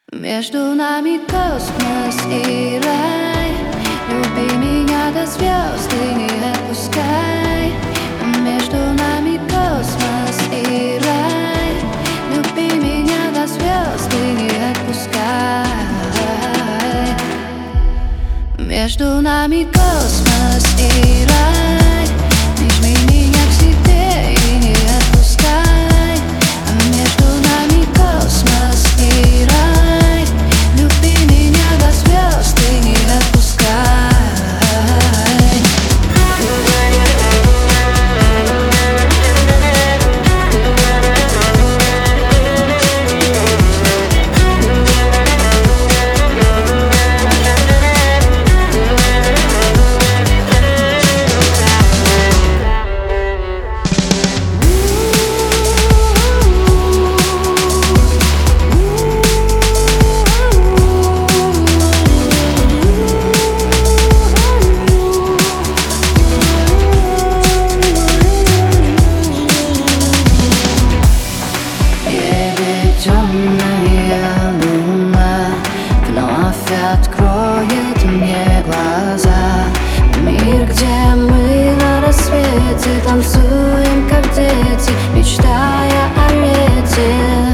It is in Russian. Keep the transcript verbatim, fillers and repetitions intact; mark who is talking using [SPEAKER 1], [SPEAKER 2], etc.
[SPEAKER 1] Между нами космос и рай. Люби меня до звезд и не отпускай. Между нами космос и рай. Люби меня до звезд и не отпускай. Между нами космос и рай. Прижми меня к себе и не отпускай. Между нами космос и рай. Люби меня до звезд и не отпускай. Темная луна вновь откроет мне глаза. Мир, где мы на рассвете танцуем, как дети, мечтая о лете.